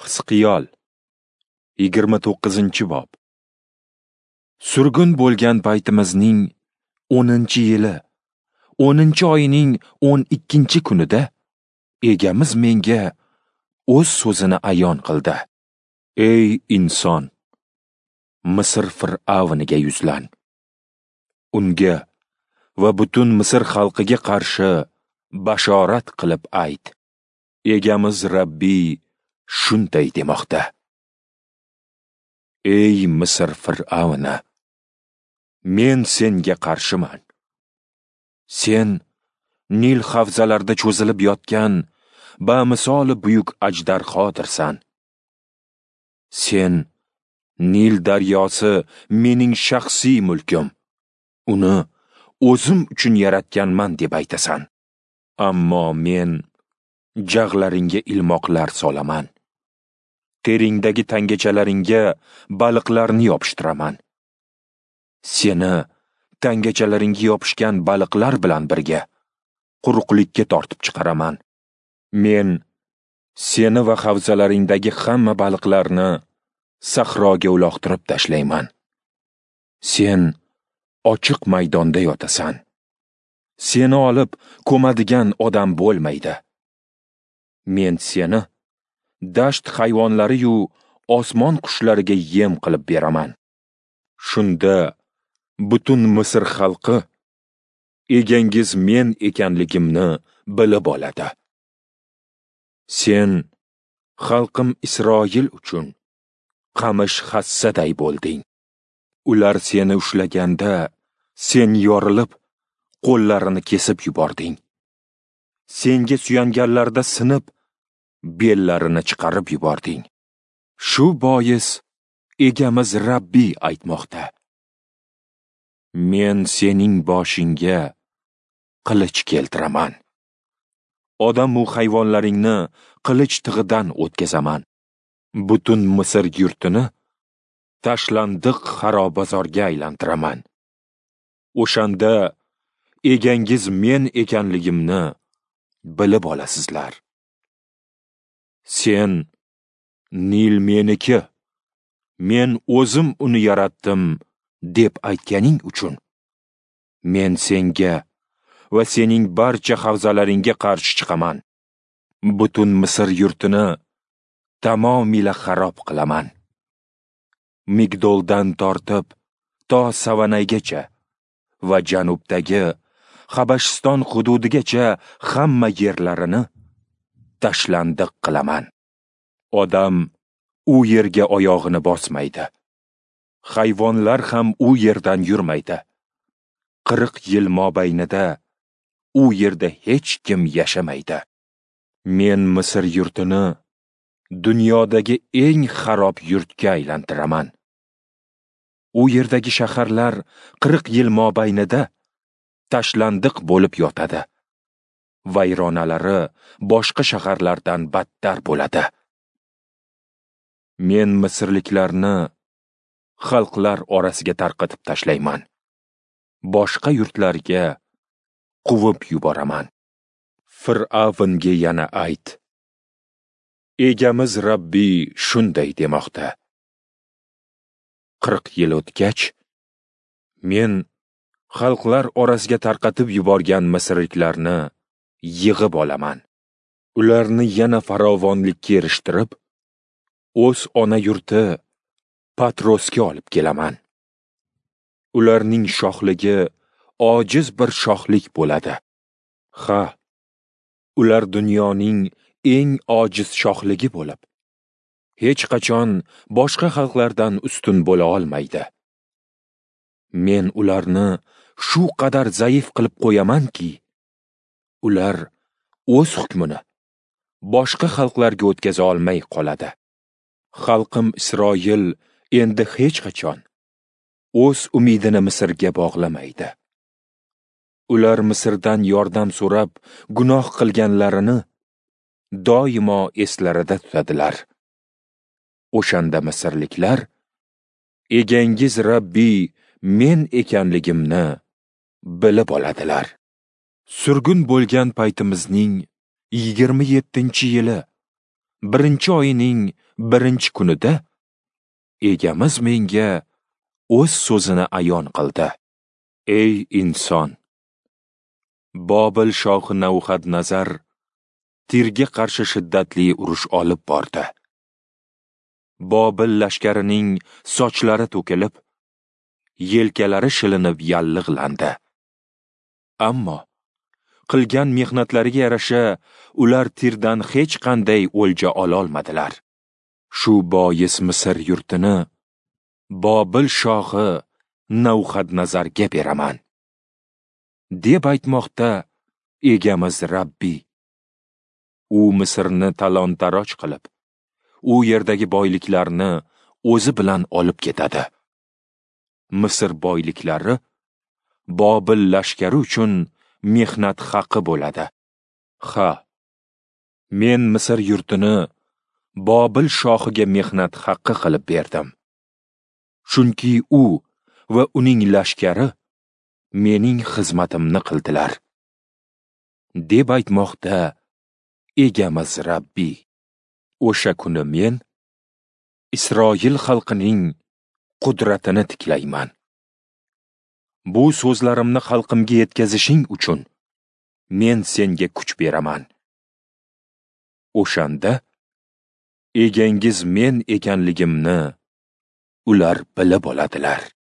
Hisqiyol 29-bob. Surgun bo'lgan paytimizning 10-yili, 10-oyining 12-kunida egamiz menga o'z so'zini ayon qildi. Ey inson, Misr fir'avniga yuzlan. Unga va butun Misr xalqiga qarshi bashorat qilib ayt. Egamiz Rabbiy shunday demoqda. Ey Misr fir'avni, men senga qarshiman. Sen Nil havzalarida cho'zilib yotgan bamisoli buyuk ajdarhodirsan. Sen Nil daryosi mening shaxsiy mulkim. Uni o'zim uchun yaratganman deb aytasan. Ammo men jag'laringga ilmoqlar solaman. Teringdagi tangachalaringga baliqlarni yopishtiraman. Seni tangachalaringga yopishgan baliqlar bilan birga quruqlikka tortib chiqaraman. Men seni va havzalaringdagi hamma baliqlarni sahroga uloqtirib tashlayman. Sen ochiq maydonda yotasan. Seni olib ko'madigan odam bo'lmaydi. Men seni dasht hayvonlari-yu osmon qushlariga yem qilib beraman. Shunda butun Misr xalqi egangiz men ekanligimni bilib oladi. Sen xalqim Isroil uchun qamish hassaday bo'lding. Ular seni ushlaganda sen yorilib qo'llarini kesib yubording. Senga suyanganlarda sinib bellarini chiqarib yubording. Shu bois egamiz Rabbiy aytmoqda. Men sening boshingga qilich keltiraman. Odam u hayvonlaringni qilich tig'idan o'tkazaman. Butun Misr yurtini tashlandiq xarobazorga aylantiraman. O'shanda egangiz men ekanligimni bilib olasizlar. Sen Nil meniki, men o'zim uni yaratdim deb aytganing uchun men senga va sening barcha havzalaringga qarshi chiqaman. Butun Misr yurtini tamomila xarob qilaman. Migdoldan tortib to Savanaygacha va janubdagi Habashiston hududigacha hamma yerlarini tashlandiq qilaman. Odam u yerga oyog'ini bosmaydi. Hayvonlar ham u yerdan yurmaydi. 40 yil mobaynida u yerda hech kim yashamaydi. Men Misr yurtini dunyodagi eng xarob yurtga aylantiraman. U yerdagi shaharlar 40 yil mobaynida tashlandiq bo'lib yotadi. Vayronalari boshqa shaharlardan battar bo'ladi. Men Misrliklarni xalqlar orasiga tarqatib tashlayman. Boshqa yurtlarga quvib yuboraman. Fir'avnga yana ayt. Egamiz Rabbiy shunday demoqda. 40 yil o'tgach, men xalqlar orasiga tarqatib yuborgan misrliklarni yig'ib olaman. Ularni yana farovonlikka erishtirib, o'z ona yurti Patrosga olib kelaman. Ularning shohligi ojiz bir shohlik bo'ladi. Ha, ular dunyoning eng ojiz shohligi bo'lib, hech qachon boshqa xalqlardan ustun bo'la olmaydi. Men ularni shu qadar zaif qilib qo'yamanki, ular o'z hukmini boshqa xalqlarga o'tkaza olmay qoladi. Xalqim Isroil endi hech qachon o'z umidini Misrga bog'lamaydi. Ular Misrdan yordam so'rab gunoh qilganlarini doimo eslarida tutadilar. O'shanda Misrliklar egangiz Rabbiy men ekanligimni bilib oladilar. Surgun bo'lgan paytimizning 27-yili, birinchi oyining birinchi kunida egamiz menga o'z so'zini ayon qildi. Ey inson! Bobil shohi Navxadnazar Tirga qarshi shiddatli urush olib bordi. Bobil lashkarining sochlari to'kilib, yelkalari shilinib yallig'landi. Ammo qilgan mehnatlariga yarasha ular Tirdan hech qanday o'lja ololmadilar. Shu bois Misr yurtini Bobil shohi Navxadnazarga beraman, deb aytmoqda egamiz Rabbiy. U Misrni talon-taroj qilib, u yerdagi boyliklarni o'zi bilan olib ketadi. Misr boyliklari Bobil lashkari uchun mehnat haqi bo'ladi. Ha, men Misr yurtini Bobil shohiga mehnat haqqi qilib berdim. Chunki u va uning lashkari mening xizmatimni qildilar, deb aytmoqda egamiz Rabbiy. O'sha kuni men Isroil xalqining qudratini tiklayman. Bu so'zlarimni xalqimga yetkazishing uchun men senga kuch beraman. O'shanda egangiz men ekanligimni ular bilib oladilar.